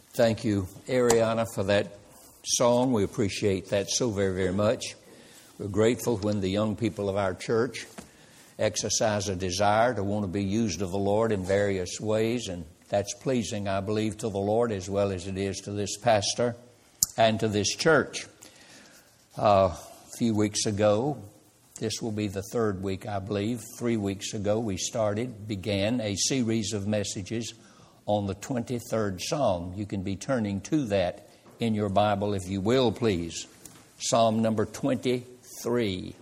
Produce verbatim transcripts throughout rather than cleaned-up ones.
Thank you, Ariana, for that song. We appreciate that so very, very much. We're grateful when the young people of our church exercise a desire to want to be used of the Lord in various ways, and that's pleasing, I believe, to the Lord as well as it is to this pastor and to this church. Uh, a few weeks ago, this will be the third week, I believe, three weeks ago we started, began a series of messages on the twenty-third Psalm. You can be turning to that in your Bible, if you will, please. Psalm number twenty-three.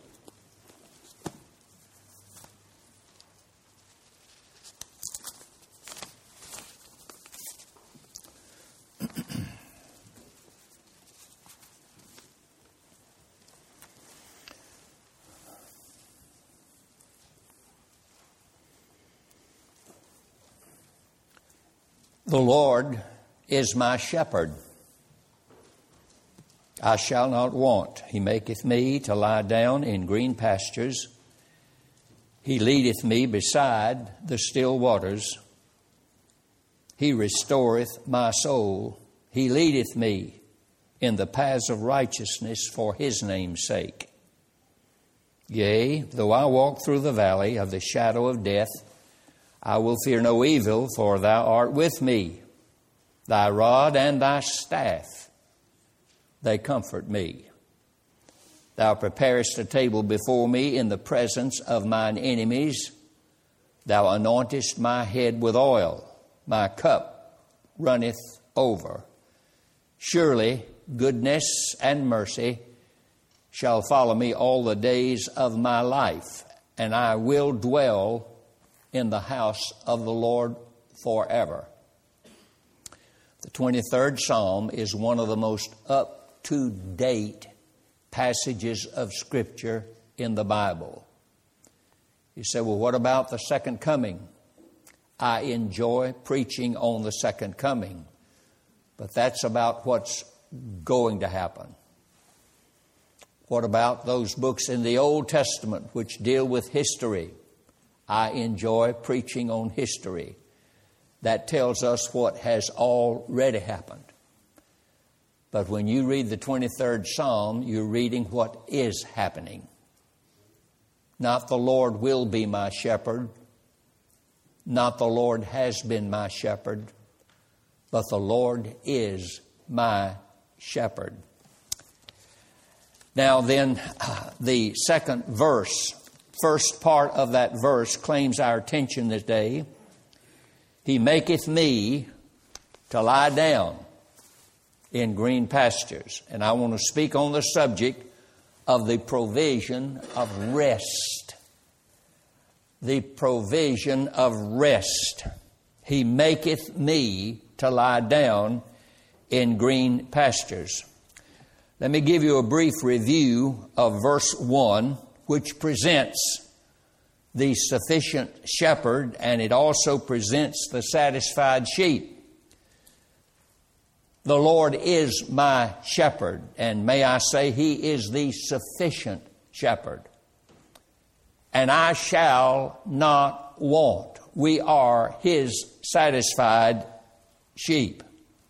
The Lord is my shepherd. I shall not want. He maketh me to lie down in green pastures. He leadeth me beside the still waters. He restoreth my soul. He leadeth me in the paths of righteousness for his name's sake. Yea, though I walk through the valley of the shadow of death, I will fear no evil, for thou art with me. Thy rod and thy staff, they comfort me. Thou preparest a table before me in the presence of mine enemies. Thou anointest my head with oil. My cup runneth over. Surely goodness and mercy shall follow me all the days of my life, and I will dwell in the house of the Lord forever. The twenty-third Psalm is one of the most up-to-date passages of Scripture in the Bible. You say, well, what about the second coming? I enjoy preaching on the second coming, but that's about what's going to happen. What about those books in the Old Testament which deal with history? I enjoy preaching on history. That tells us what has already happened. But when you read the twenty-third Psalm, you're reading what is happening. Not the Lord will be my shepherd. Not the Lord has been my shepherd. But the Lord is my shepherd. Now then, the second verse, first part of that verse claims our attention this day. He maketh me to lie down in green pastures. And I want to speak on the subject of the provision of rest. The provision of rest. He maketh me to lie down in green pastures. Let me give you a brief review of verse one, which presents the sufficient shepherd, and it also presents the satisfied sheep. The Lord is my shepherd, and may I say, he is the sufficient shepherd. And I shall not want. We are his satisfied sheep.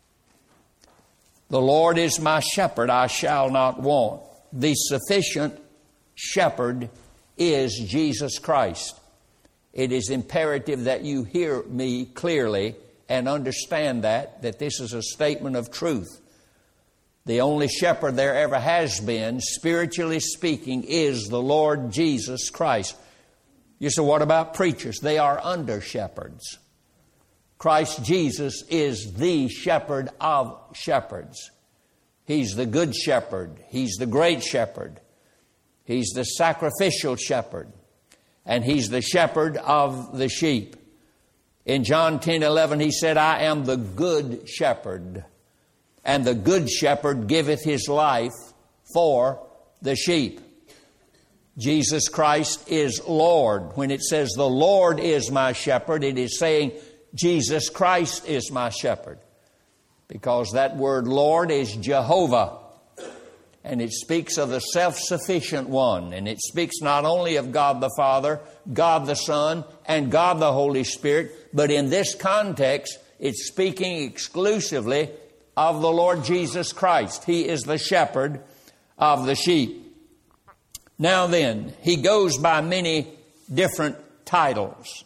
The Lord is my shepherd, I shall not want. The sufficient shepherd is Jesus Christ. It is imperative that you hear me clearly and understand that, that this is a statement of truth. The only shepherd there ever has been, spiritually speaking, is the Lord Jesus Christ. You say, what about preachers? They are under shepherds. Christ Jesus is the shepherd of shepherds. He's the good shepherd. He's the great shepherd. He's the sacrificial shepherd. And he's the shepherd of the sheep. In John ten eleven, he said, I am the good shepherd. And the good shepherd giveth his life for the sheep. Jesus Christ is Lord. When it says the Lord is my shepherd, it is saying Jesus Christ is my shepherd. Because that word Lord is Jehovah. And it speaks of the self-sufficient one. And it speaks not only of God the Father, God the Son, and God the Holy Spirit, but in this context, it's speaking exclusively of the Lord Jesus Christ. He is the shepherd of the sheep. Now then, he goes by many different titles.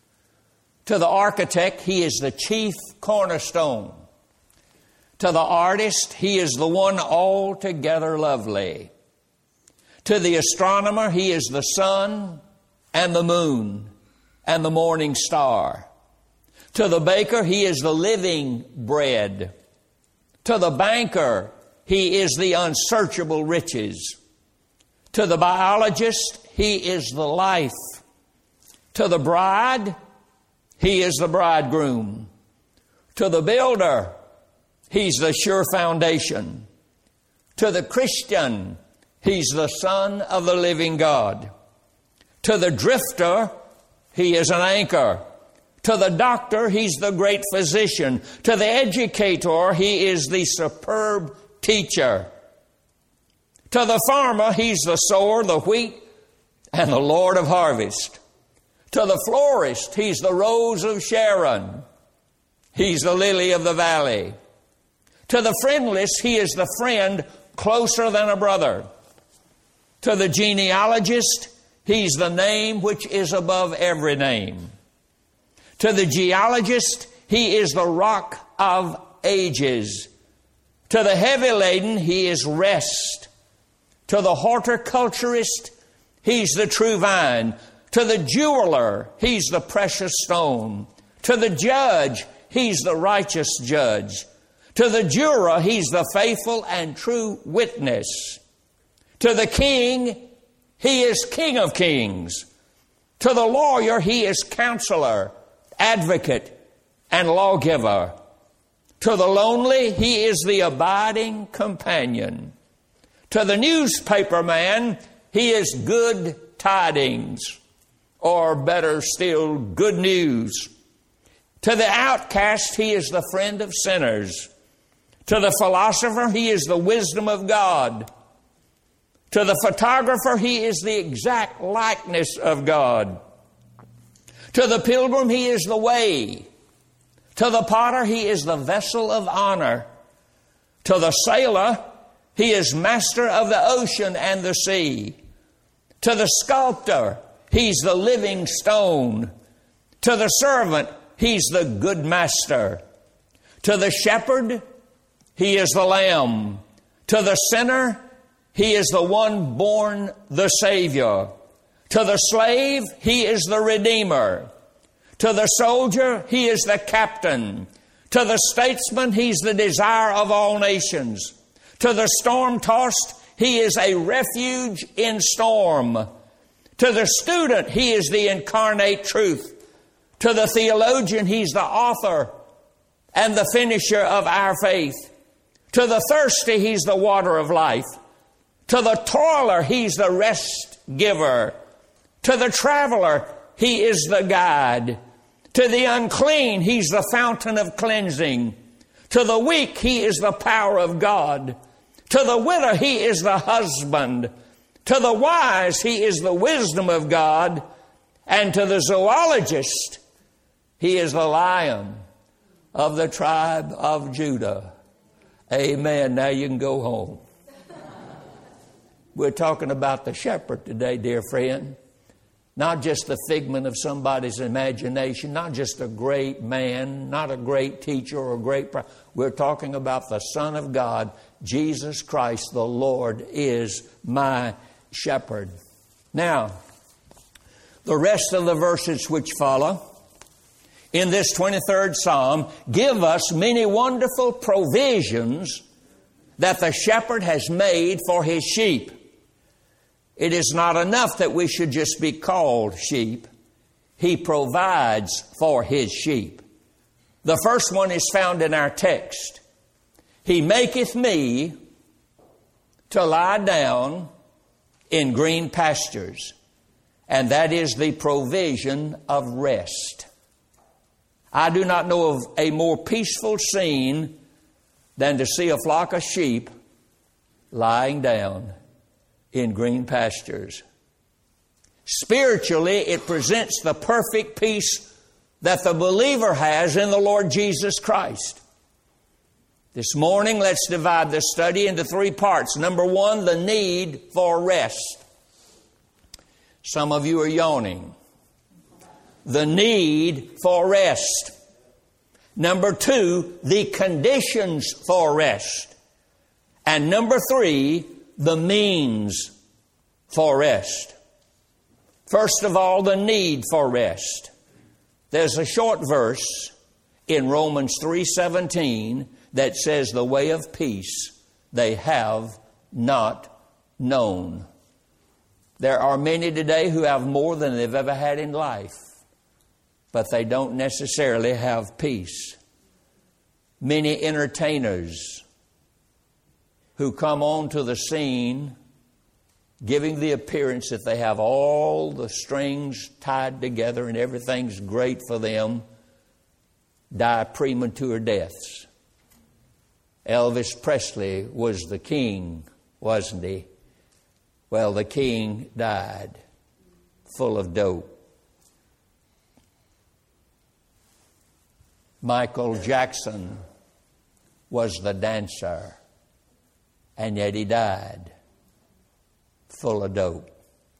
To the architect, he is the chief cornerstone. To the artist, he is the one altogether lovely. To the astronomer, he is the sun and the moon and the morning star. To the baker, he is the living bread. To the banker, he is the unsearchable riches. To the biologist, he is the life. To the bride, he is the bridegroom. To the builder, he's the sure foundation. To the Christian, he's the Son of the living God. To the drifter, he is an anchor. To the doctor, he's the great physician. To the educator, he is the superb teacher. To the farmer, he's the sower, the wheat, and the Lord of harvest. To the florist, he's the rose of Sharon. He's the lily of the valley. To the friendless, he is the friend closer than a brother. To the genealogist, he's the name which is above every name. To the geologist, he is the rock of ages. To the heavy laden, he is rest. To the horticulturist, he's the true vine. To the jeweler, he's the precious stone. To the judge, he's the righteous judge. To the juror, he's the faithful and true witness. To the king, he is King of kings. To the lawyer, he is counselor, advocate, and lawgiver. To the lonely, he is the abiding companion. To the newspaper man, he is good tidings, or better still, good news. To the outcast, he is the friend of sinners. To the philosopher, he is the wisdom of God. To the photographer, he is the exact likeness of God. To the pilgrim, he is the way. To the potter, he is the vessel of honor. To the sailor, he is master of the ocean and the sea. To the sculptor, he's the living stone. To the servant, he's the good master. To the shepherd, he is the lamb. To the sinner, he is the one born the Savior. To the slave, he is the Redeemer. To the soldier, he is the captain. To the statesman, he's the desire of all nations. To the storm-tossed, he is a refuge in storm. To the student, he is the incarnate truth. To the theologian, he's the author and the finisher of our faith. To the thirsty, he's the water of life. To the toiler, he's the rest giver. To the traveler, he is the guide. To the unclean, he's the fountain of cleansing. To the weak, he is the power of God. To the widow, he is the husband. To the wise, he is the wisdom of God. And to the zoologist, he is the lion of the tribe of Judah. Amen. Now you can go home. We're talking about the shepherd today, dear friend. Not just the figment of somebody's imagination, not just a great man, not a great teacher or a great prophet. We're talking about the Son of God, Jesus Christ, the Lord is my shepherd. Now, the rest of the verses which follow in this twenty-third Psalm give us many wonderful provisions that the shepherd has made for his sheep. It is not enough that we should just be called sheep. He provides for his sheep. The first one is found in our text. He maketh me to lie down in green pastures. And that is the provision of rest. I do not know of a more peaceful scene than to see a flock of sheep lying down in green pastures. Spiritually, it presents the perfect peace that the believer has in the Lord Jesus Christ. This morning, let's divide the study into three parts. Number one, the need for rest. Some of you are yawning. The need for rest. Number two, the conditions for rest. And number three, the means for rest. First of all, the need for rest. There's a short verse in Romans three seventeen that says, the way of peace they have not known. There are many today who have more than they've ever had in life, but they don't necessarily have peace. Many entertainers who come onto the scene giving the appearance that they have all the strings tied together and everything's great for them, die premature deaths. Elvis Presley was the king, wasn't he? Well, the king died full of dope. Michael Jackson was the dancer, and yet he died full of dope.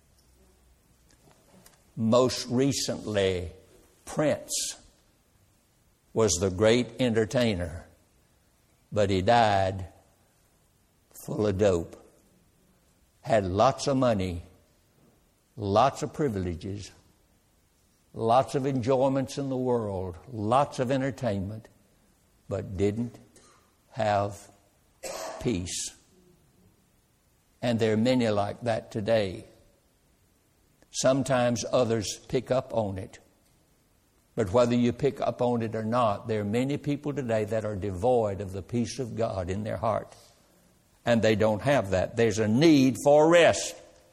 Most recently, Prince was the great entertainer, but he died full of dope. Had lots of money, lots of privileges, lots of enjoyments in the world, lots of entertainment, but didn't have peace. And there are many like that today. Sometimes others pick up on it. But whether you pick up on it or not, there are many people today that are devoid of the peace of God in their heart. And they don't have that. There's a need for rest.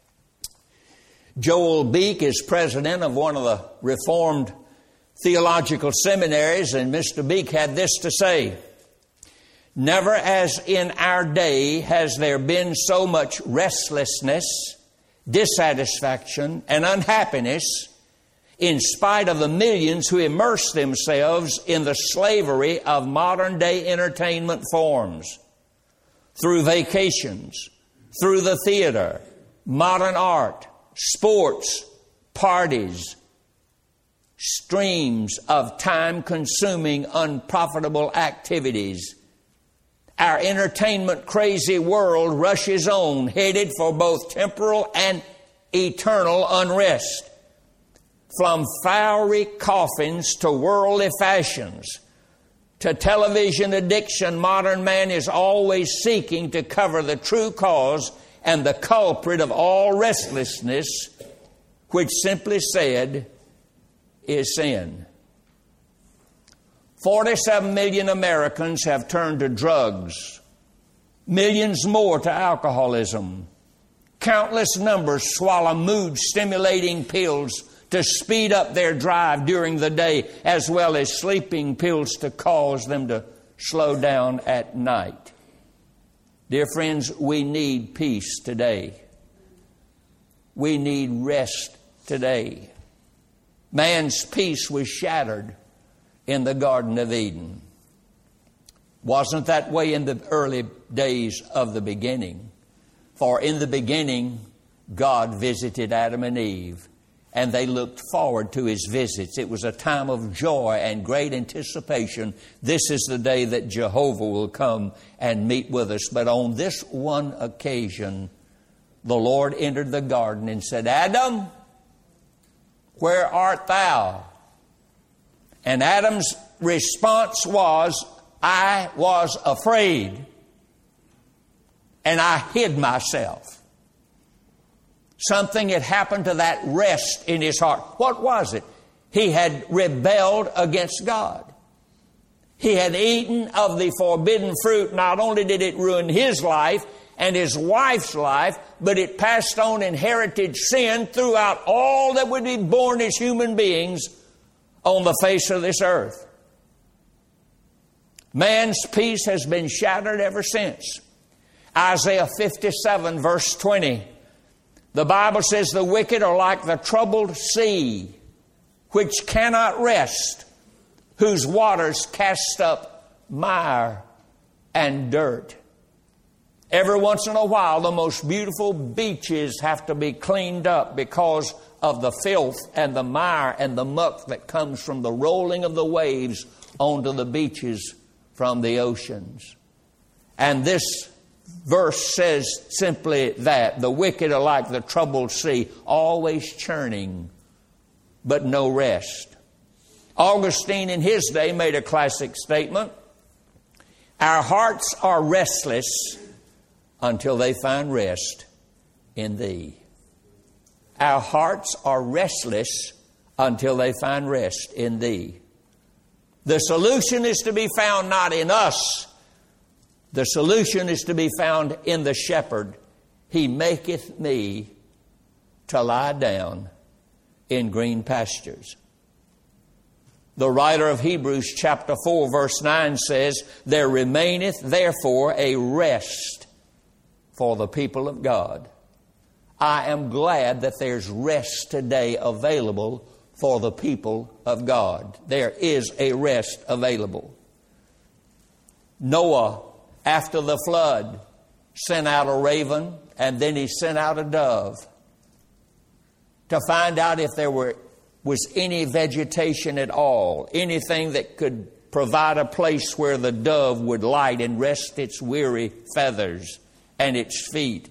Joel Beek is president of one of the Reformed theological seminaries, and Mister Beek had this to say: never as in our day has there been so much restlessness, dissatisfaction, and unhappiness in spite of the millions who immerse themselves in the slavery of modern day entertainment forms. Through vacations, through the theater, modern art, sports, parties, streams of time-consuming, unprofitable activities. Our entertainment-crazy world rushes on, headed for both temporal and eternal unrest. From fiery coffins to worldly fashions, to television addiction, modern man is always seeking to cover the true cause and the culprit of all restlessness, which simply said is sin. forty-seven million Americans have turned to drugs, millions more to alcoholism. Countless numbers swallow mood-stimulating pills to speed up their drive during the day, as well as sleeping pills to cause them to slow down at night. Dear friends, we need peace today. We need rest today. Man's peace was shattered in the Garden of Eden. Wasn't that way in the early days of the beginning. For in the beginning, God visited Adam and Eve, and they looked forward to His visits. It was a time of joy and great anticipation. This is the day that Jehovah will come and meet with us. But on this one occasion, the Lord entered the garden and said, Adam, where art thou? And Adam's response was, I was afraid, and I hid myself. Something had happened to that rest in his heart. What was it? He had rebelled against God. He had eaten of the forbidden fruit. Not only did it ruin his life and his wife's life, but it passed on inherited sin throughout all that would be born as human beings on the face of this earth. Man's peace has been shattered ever since. Isaiah fifty-seven verse twenty. The Bible says the wicked are like the troubled sea, which cannot rest, whose waters cast up mire and dirt. Every once in a while, the most beautiful beaches have to be cleaned up because of the filth and the mire and the muck that comes from the rolling of the waves onto the beaches from the oceans. And this verse says simply that. The wicked are like the troubled sea, always churning, but no rest. Augustine in his day made a classic statement. Our hearts are restless until they find rest in Thee. Our hearts are restless until they find rest in Thee. The solution is to be found not in us. The solution is to be found in the shepherd. He maketh me to lie down in green pastures. The writer of Hebrews chapter four verse nine says, there remaineth therefore a rest for the people of God. I am glad that there's rest today available for the people of God. There is a rest available. Noah, after the flood, sent out a raven, and then he sent out a dove to find out if there were was any vegetation at all, anything that could provide a place where the dove would light and rest its weary feathers and its feet.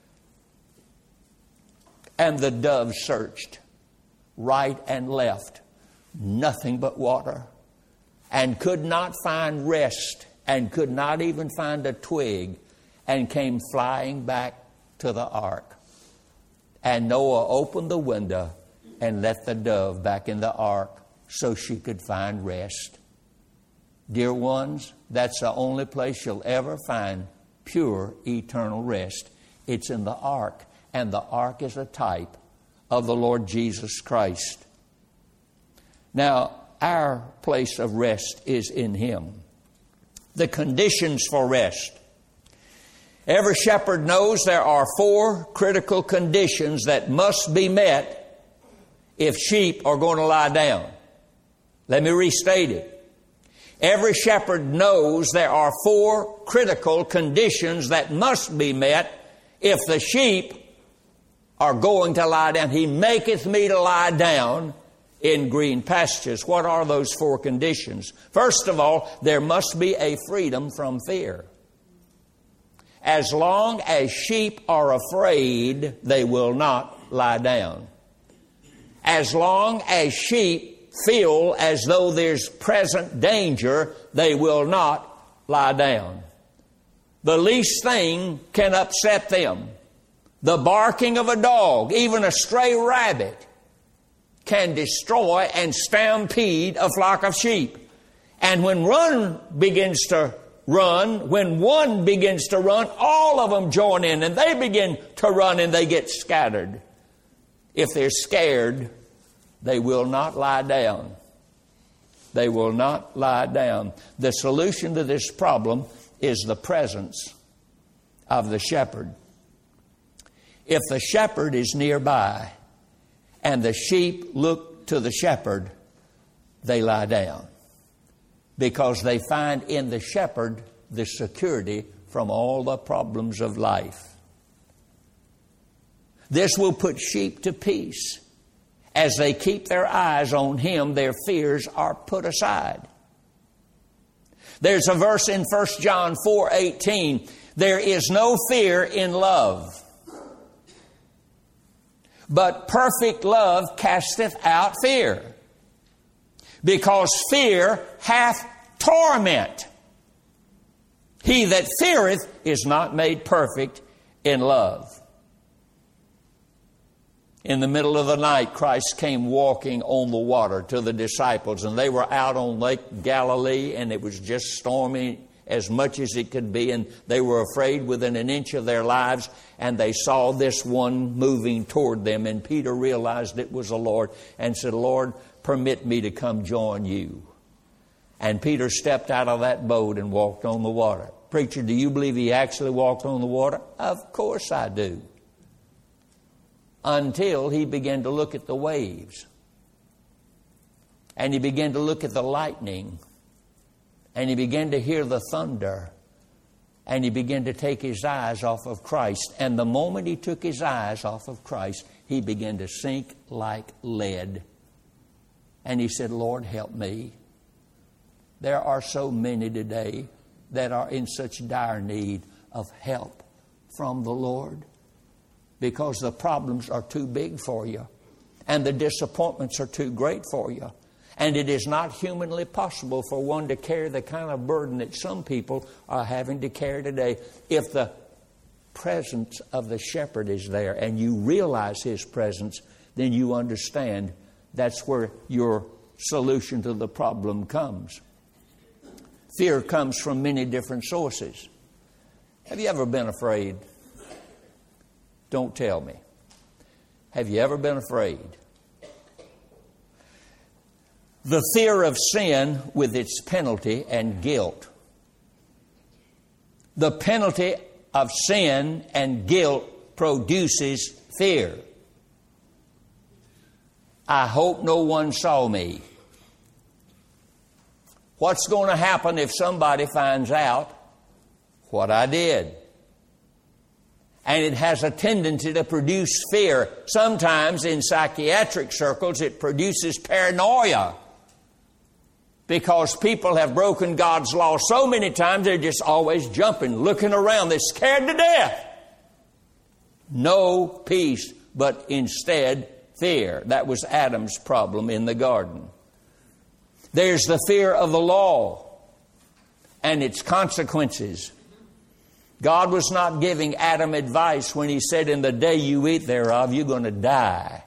And the dove searched right and left, nothing but water, and could not find rest, and could not even find a twig, and came flying back to the ark. And Noah opened the window and let the dove back in the ark so she could find rest. Dear ones, that's the only place you'll ever find pure eternal rest. It's in the ark, and the ark is a type of the Lord Jesus Christ. Now, our place of rest is in Him. The conditions for rest. Every shepherd knows there are four critical conditions that must be met if sheep are going to lie down. Let me restate it. Every shepherd knows there are four critical conditions that must be met if the sheep are going to lie down. He maketh me to lie down in green pastures. What are those four conditions? First of all, there must be a freedom from fear. As long as sheep are afraid, they will not lie down. As long as sheep feel as though there's present danger, they will not lie down. The least thing can upset them. The barking of a dog, even a stray rabbit, can destroy and stampede a flock of sheep. And when one begins to run, when one begins to run, all of them join in and they begin to run and they get scattered. If they're scared, they will not lie down. They will not lie down. The solution to this problem is the presence of the shepherd. If the shepherd is nearby and the sheep look to the shepherd, they lie down because they find in the shepherd the security from all the problems of life. This will put sheep to peace. As they keep their eyes on Him, their fears are put aside. There's a verse in First John four eighteen. There is no fear in love, but perfect love casteth out fear, because fear hath torment. He that feareth is not made perfect in love. In the middle of the night, Christ came walking on the water to the disciples, and they were out on Lake Galilee, and it was just stormy as much as it could be, and they were afraid within an inch of their lives, and they saw this one moving toward them, and Peter realized it was the Lord and said, Lord, permit me to come join you. And Peter stepped out of that boat and walked on the water. Preacher, do you believe he actually walked on the water? Of course I do. Until he began to look at the waves. And he began to look at the lightning. And he began to hear the thunder. And he began to take his eyes off of Christ. And the moment he took his eyes off of Christ, he began to sink like lead. And he said, Lord, help me. There are so many today that are in such dire need of help from the Lord, because the problems are too big for you and the disappointments are too great for you. And it is not humanly possible for one to carry the kind of burden that some people are having to carry today. If the presence of the shepherd is there and you realize his presence, then you understand that's where your solution to the problem comes. Fear comes from many different sources. Have you ever been afraid? Don't tell me. Have you ever been afraid? The fear of sin with its penalty and guilt. The penalty of sin and guilt produces fear. I hope no one saw me. What's going to happen if somebody finds out what I did? And it has a tendency to produce fear. Sometimes in psychiatric circles it produces paranoia, because people have broken God's law so many times they're just always jumping, looking around. They're scared to death. No peace, but instead fear. That was Adam's problem in the garden. There's the fear of the law and its consequences. God was not giving Adam advice when he said, in the day you eat thereof, you're going to die.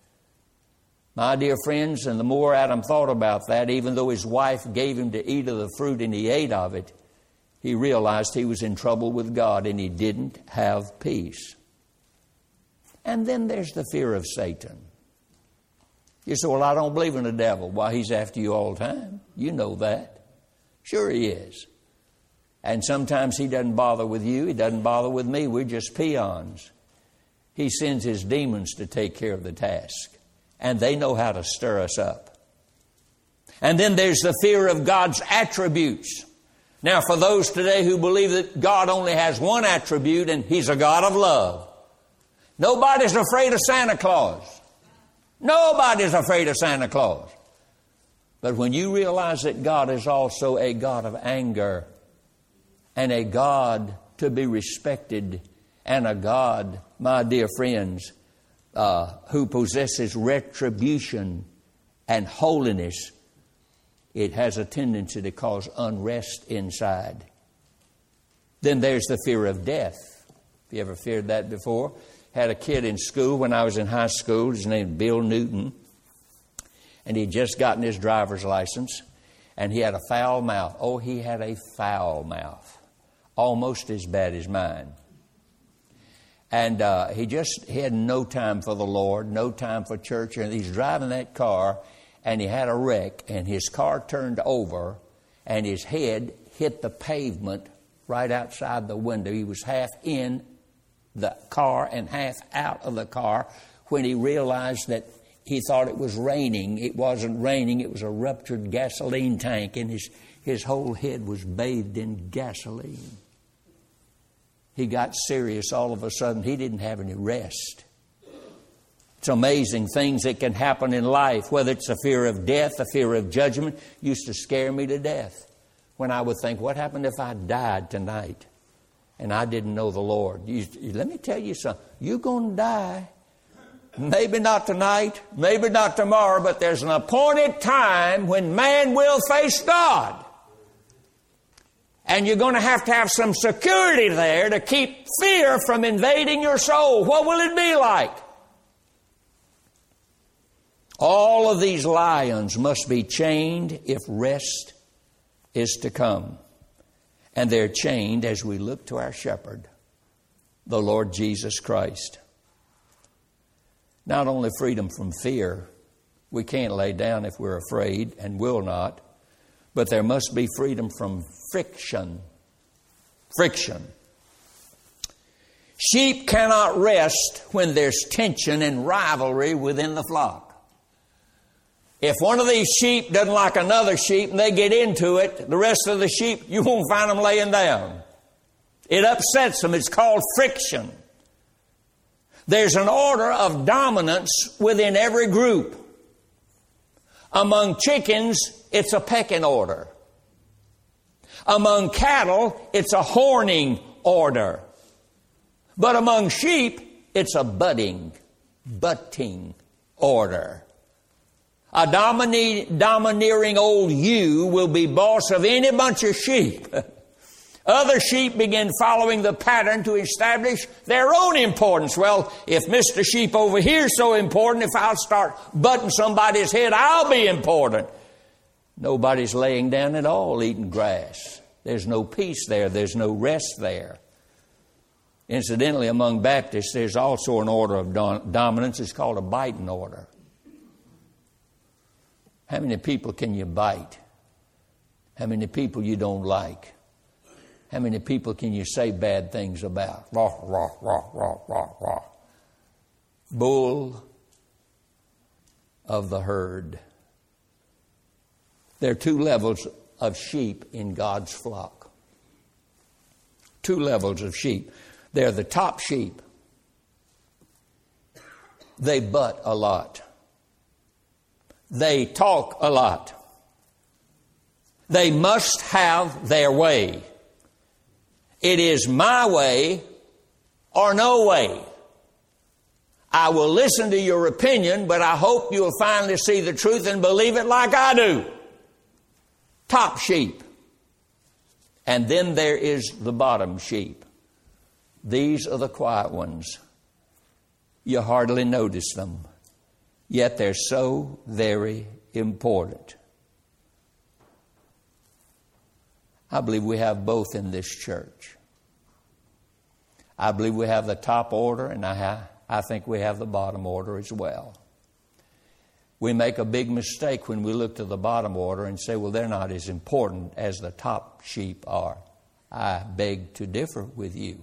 My dear friends, and the more Adam thought about that, even though his wife gave him to eat of the fruit and he ate of it, he realized he was in trouble with God and he didn't have peace. And then there's the fear of Satan. You say, well, I don't believe in the devil. Why, he's after you all the time. You know that. Sure he is. And sometimes he doesn't bother with you. He doesn't bother with me. We're just peons. He sends his demons to take care of the task. And they know how to stir us up. And then there's the fear of God's attributes. Now, for those today who believe that God only has one attribute, and he's a God of love. Nobody's afraid of Santa Claus. Nobody's afraid of Santa Claus. But when you realize that God is also a God of anger, and a God to be respected, and a God, my dear friends, uh, who possesses retribution and holiness, it has a tendency to cause unrest inside. Then there's the fear of death. Have you ever feared that before? Had a kid in school when I was in high school. His name was Bill Newton. And he'd just gotten his driver's license. And he had a foul mouth. Oh, he had a foul mouth. Almost as bad as mine. And uh, he just he had no time for the Lord, no time for church. And he's driving that car, and he had a wreck. And his car turned over, and his head hit the pavement right outside the window. He was half in the car and half out of the car when he realized that he thought it was raining. It wasn't raining. It was a ruptured gasoline tank, and his, his whole head was bathed in gasoline. He got serious all of a sudden. He didn't have any rest. It's amazing things that can happen in life, whether it's the fear of death, the fear of judgment, used to scare me to death. When I would think, what happened if I died tonight and I didn't know the Lord? You, let me tell you something. You're going to die. Maybe not tonight, maybe not tomorrow, but there's an appointed time when man will face God. And you're going to have to have some security there to keep fear from invading your soul. What will it be like? All of these lions must be chained if rest is to come. And they're chained as we look to our shepherd, the Lord Jesus Christ. Not only freedom from fear, we can't lay down if we're afraid and will not, but there must be freedom from friction. Friction. Sheep cannot rest when there's tension and rivalry within the flock. If one of these sheep doesn't like another sheep and they get into it, the rest of the sheep, you won't find them laying down. It upsets them. It's called friction. There's an order of dominance within every group. Among chickens, it's a pecking order. Among cattle, it's a horning order. But among sheep, it's a butting, butting order. A domine- domineering old ewe will be boss of any bunch of sheep. Other sheep begin following the pattern to establish their own importance. Well, if Mister Sheep over here is so important, if I'll start butting somebody's head, I'll be important. Nobody's laying down at all eating grass. There's no peace there. There's no rest there. Incidentally, among Baptists, there's also an order of dom- dominance. It's called a biting order. How many people can you bite? How many people you don't like? How many people can you say bad things about? Rah, rah, rah, rah, rah, rah. Bull of the herd. There are two levels of sheep in God's flock. Two levels of sheep. They're the top sheep. They butt a lot. They talk a lot. They must have their way. It is my way or no way. I will listen to your opinion, but I hope you'll finally see the truth and believe it like I do. Top sheep. And then there is the bottom sheep. These are the quiet ones. You hardly notice them. Yet they're so very important. I believe we have both in this church. I believe we have the top order, and I, I think we have the bottom order as well. We make a big mistake when we look to the bottom order and say, well, they're not as important as the top sheep are. I beg to differ with you.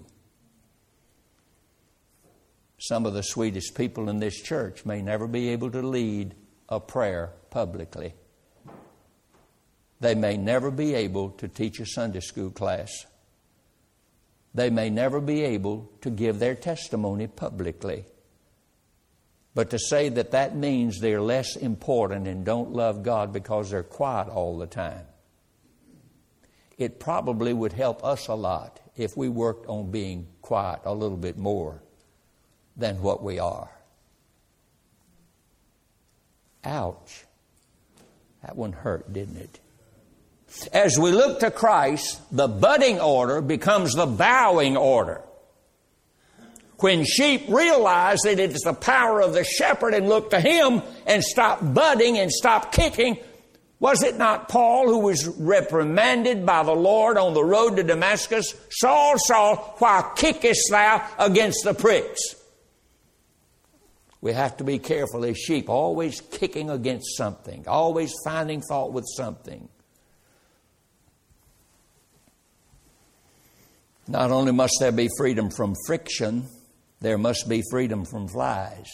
Some of the sweetest people in this church may never be able to lead a prayer publicly. They may never be able to teach a Sunday school class. They may never be able to give their testimony publicly. But to say that that means they're less important and don't love God because they're quiet all the time, it probably would help us a lot if we worked on being quiet a little bit more than what we are. Ouch. That one hurt, didn't it? As we look to Christ, the budding order becomes the bowing order. When sheep realize that it is the power of the shepherd and look to him and stop budding and stop kicking, was it not Paul who was reprimanded by the Lord on the road to Damascus? Saul, Saul, why kickest thou against the pricks? We have to be careful as sheep, always kicking against something, always finding fault with something. Not only must there be freedom from friction, there must be freedom from flies.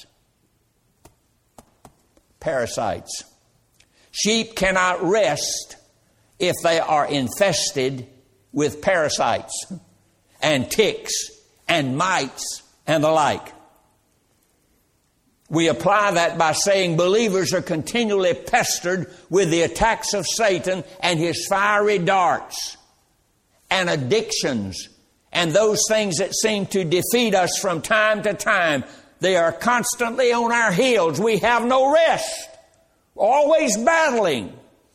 Parasites. Sheep cannot rest if they are infested with parasites and ticks and mites and the like. We apply that by saying believers are continually pestered with the attacks of Satan and his fiery darts and addictions and those things that seem to defeat us from time to time. They are constantly on our heels. We have no rest. Always battling.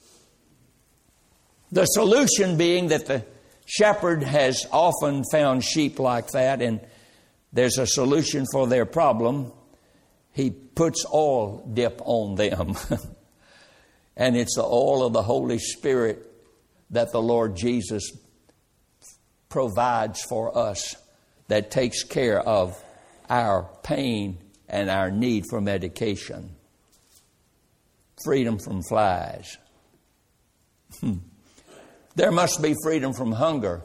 The solution being that the shepherd has often found sheep like that, and there's a solution for their problem. He puts oil dip on them. And it's the oil of the Holy Spirit that the Lord Jesus provides for us that takes care of our pain and our need for medication. Freedom from flies. There must be freedom from hunger.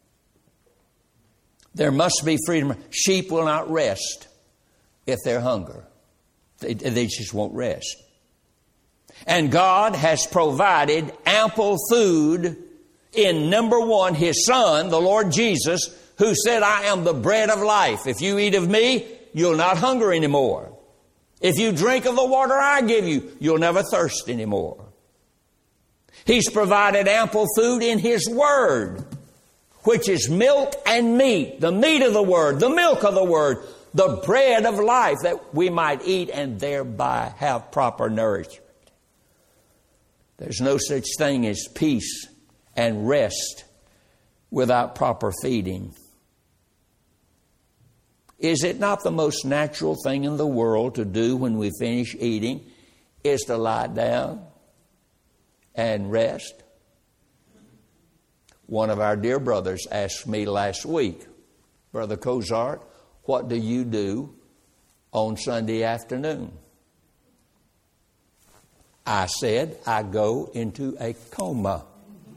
There must be freedom. Sheep will not rest if they're hungry. They, they just won't rest. And God has provided ample food in, number one, His Son, the Lord Jesus, who said, I am the bread of life. If you eat of me, you'll not hunger anymore. If you drink of the water I give you, you'll never thirst anymore. He's provided ample food in His Word, which is milk and meat, the meat of the Word, the milk of the Word, the bread of life that we might eat and thereby have proper nourishment. There's no such thing as peace and rest without proper feeding. Is it not the most natural thing in the world to do when we finish eating is to lie down and rest? One of our dear brothers asked me last week, Brother Cozart, what do you do on Sunday afternoon? I said, I go into a coma.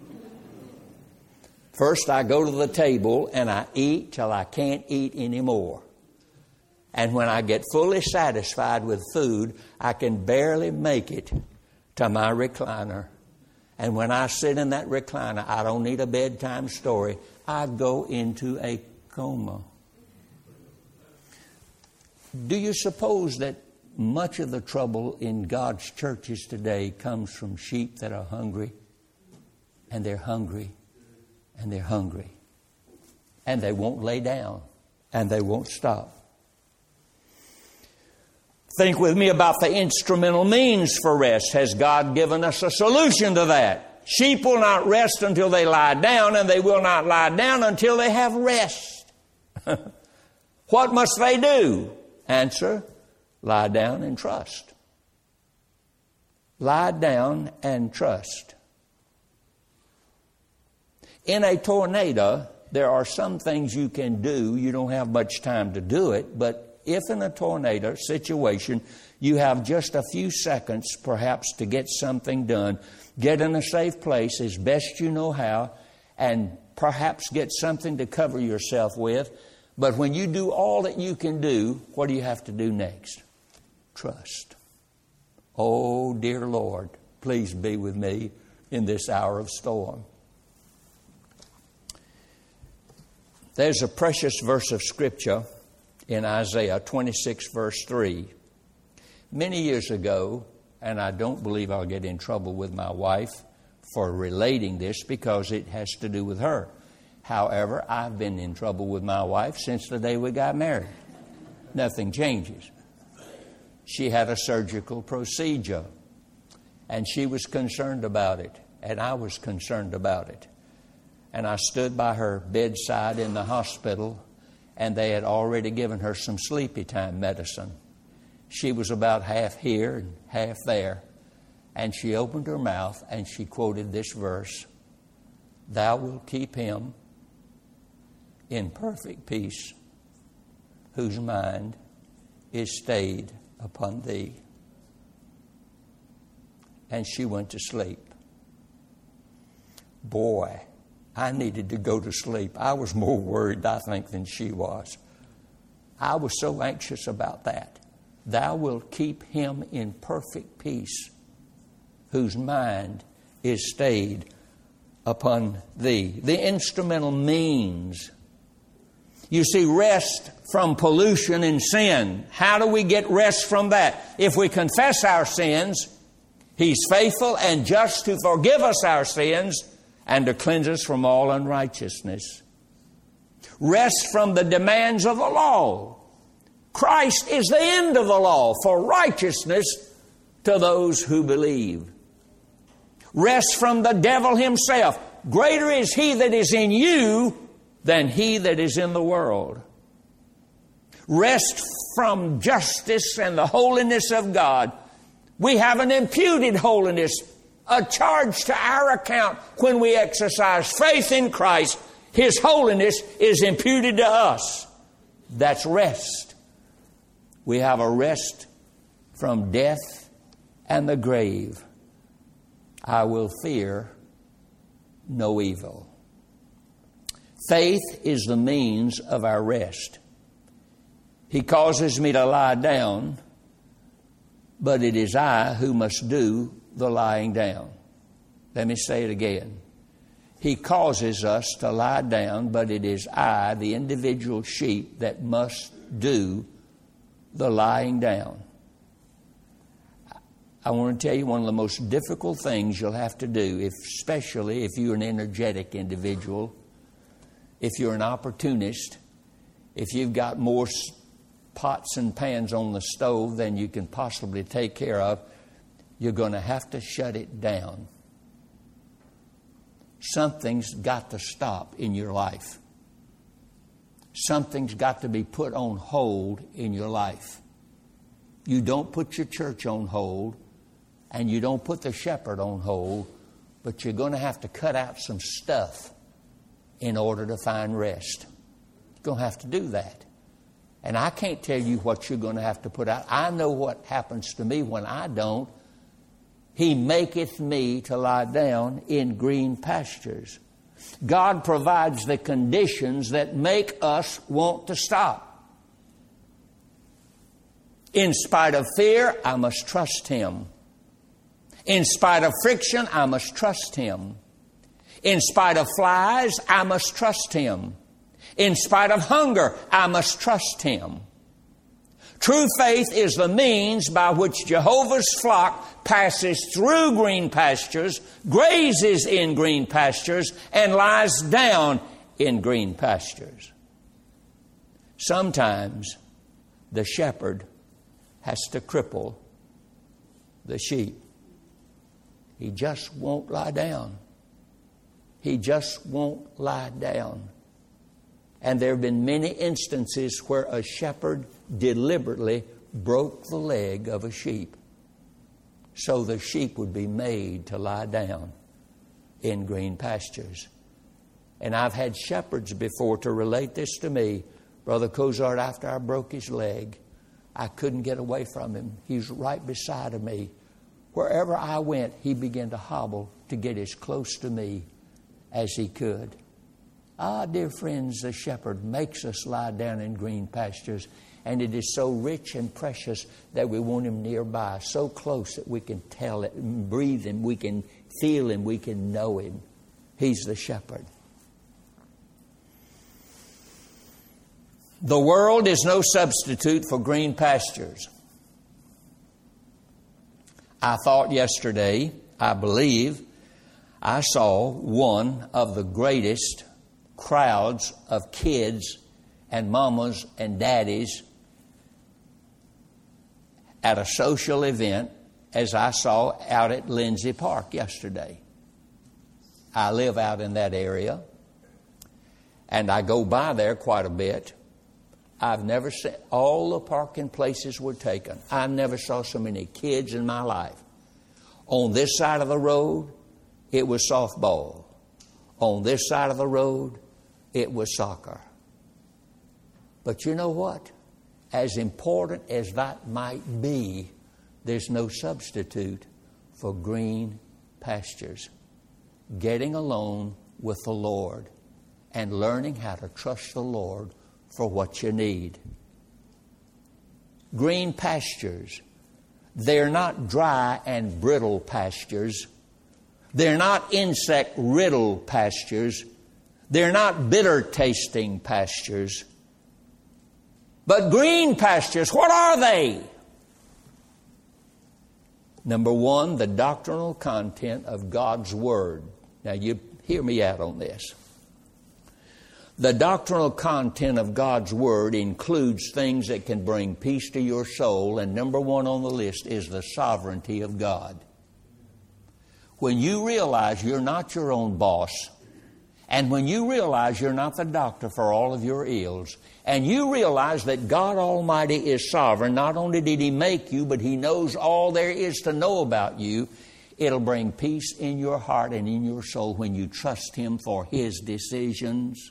First, I go to the table and I eat till I can't eat anymore. And when I get fully satisfied with food, I can barely make it to my recliner. And when I sit in that recliner, I don't need a bedtime story. I go into a coma. Do you suppose that much of the trouble in God's churches today comes from sheep that are hungry? And they're hungry. And they're hungry. And they won't lay down. And they won't stop. Think with me about the instrumental means for rest. Has God given us a solution to that? Sheep will not rest until they lie down, and they will not lie down until they have rest. What must they do? Answer, lie down and trust. Lie down and trust. In a tornado, there are some things you can do. You don't have much time to do it, but if in a tornado situation you have just a few seconds perhaps to get something done, get in a safe place as best you know how, and perhaps get something to cover yourself with. But when you do all that you can do, what do you have to do next? Trust. Oh, dear Lord, please be with me in this hour of storm. There's a precious verse of Scripture in Isaiah twenty-six, verse three. Many years ago, and I don't believe I'll get in trouble with my wife for relating this because it has to do with her. However, I've been in trouble with my wife since the day we got married. Nothing changes. She had a surgical procedure, and she was concerned about it, and I was concerned about it. And I stood by her bedside in the hospital, and they had already given her some sleepy time medicine. She was about half here and half there. And she opened her mouth and she quoted this verse, Thou wilt keep him in perfect peace, whose mind is stayed upon thee. And she went to sleep. Boy, I needed to go to sleep. I was more worried, I think, than she was. I was so anxious about that. Thou wilt keep him in perfect peace, whose mind is stayed upon thee. The instrumental means. You see, rest from pollution and sin. How do we get rest from that? If we confess our sins, He's faithful and just to forgive us our sins and to cleanse us from all unrighteousness. Rest from the demands of the law. Christ is the end of the law for righteousness to those who believe. Rest from the devil himself. Greater is he that is in you than he that is in the world. Rest from justice and the holiness of God. We have an imputed holiness, a charge to our account when we exercise faith in Christ. His holiness is imputed to us. That's rest. We have a rest from death and the grave. I will fear no evil. Faith is the means of our rest. He causes me to lie down, but it is I who must do the lying down. Let me say it again. He causes us to lie down, but it is I, the individual sheep, that must do the lying down. I want to tell you one of the most difficult things you'll have to do, if, especially if you're an energetic individual, if you're an opportunist, if you've got more pots and pans on the stove than you can possibly take care of, you're going to have to shut it down. Something's got to stop in your life. Something's got to be put on hold in your life. You don't put your church on hold, and you don't put the shepherd on hold, but you're going to have to cut out some stuff in order to find rest. You're going to have to do that. And I can't tell you what you're going to have to put out. I know what happens to me when I don't. He maketh me to lie down in green pastures. God provides the conditions that make us want to stop. In spite of fear, I must trust Him. In spite of friction, I must trust Him. In spite of flies, I must trust Him. In spite of hunger, I must trust Him. True faith is the means by which Jehovah's flock passes through green pastures, grazes in green pastures, and lies down in green pastures. Sometimes the shepherd has to cripple the sheep. He just won't lie down. He just won't lie down. And there have been many instances where a shepherd deliberately broke the leg of a sheep so the sheep would be made to lie down in green pastures. And I've had shepherds before to relate this to me. Brother Cozart, after I broke his leg, I couldn't get away from him. He was right beside of me. Wherever I went, he began to hobble to get as close to me as he could. Ah, dear friends, the shepherd makes us lie down in green pastures, and it is so rich and precious that we want Him nearby, so close that we can tell it, and breathe Him, we can feel Him, we can know Him. He's the shepherd. The world is no substitute for green pastures. I thought yesterday, I believe, I saw one of the greatest crowds of kids and mamas and daddies at a social event as I saw out at Lindsay Park yesterday. I live out in that area, and I go by there quite a bit. I've never seen, all the parking places were taken. I never saw so many kids in my life. On this side of the road, it was softball. On this side of the road, it was soccer. But you know what? As important as that might be, there's no substitute for green pastures. Getting alone with the Lord and learning how to trust the Lord for what you need. Green pastures, they're not dry and brittle pastures. They're not insect-riddled pastures. They're not bitter-tasting pastures. But green pastures, what are they? Number one, the doctrinal content of God's Word. Now, you hear me out on this. The doctrinal content of God's Word includes things that can bring peace to your soul, and number one on the list is the sovereignty of God. When you realize you're not your own boss, and when you realize you're not the doctor for all of your ills, and you realize that God Almighty is sovereign, not only did He make you, but He knows all there is to know about you, it'll bring peace in your heart and in your soul when you trust Him for His decisions.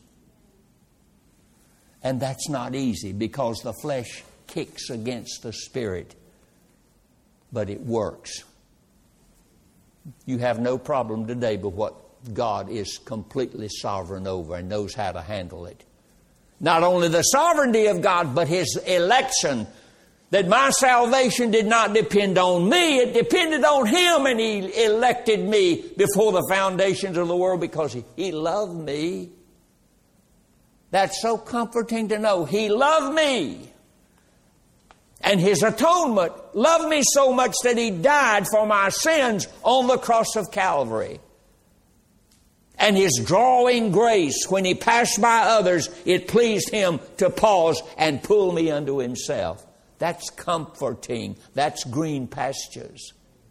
And that's not easy because the flesh kicks against the Spirit, but it works. You have no problem today but what God is completely sovereign over and knows how to handle it. Not only the sovereignty of God, but His election That my salvation did not depend on me. It depended on Him, and He elected me before the foundations of the world because He, he loved me. That's so comforting to know. He loved me. And His atonement loved me so much that He died for my sins on the cross of Calvary. And His drawing grace, when He passed by others, it pleased Him to pause and pull me unto Himself. That's comforting. That's green pastures.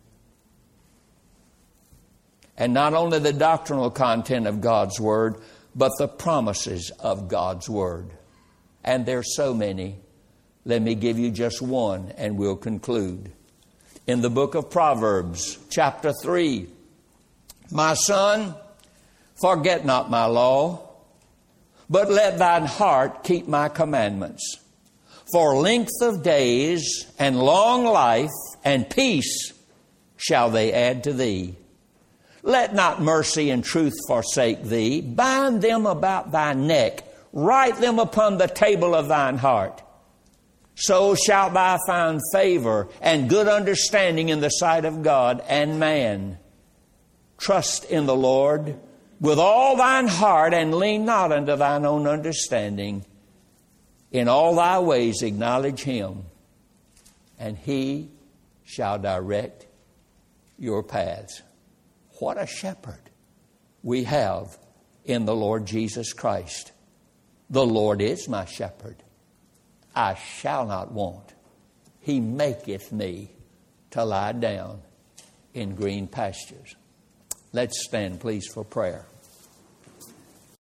And not only the doctrinal content of God's Word, but the promises of God's Word. And there's so many. Let me give you just one and we'll conclude. In the book of Proverbs, chapter three, my son, forget not my law, but let thine heart keep my commandments. For length of days and long life and peace shall they add to thee. Let not mercy and truth forsake thee. Bind them about thy neck. Write them upon the table of thine heart. So shalt thou find favor and good understanding in the sight of God and man. Trust in the Lord with all thine heart, and lean not unto thine own understanding. In all thy ways acknowledge Him, and He shall direct your paths. What a shepherd we have in the Lord Jesus Christ. The Lord is my shepherd. I shall not want. He maketh me to lie down in green pastures. Let's stand, please, for prayer.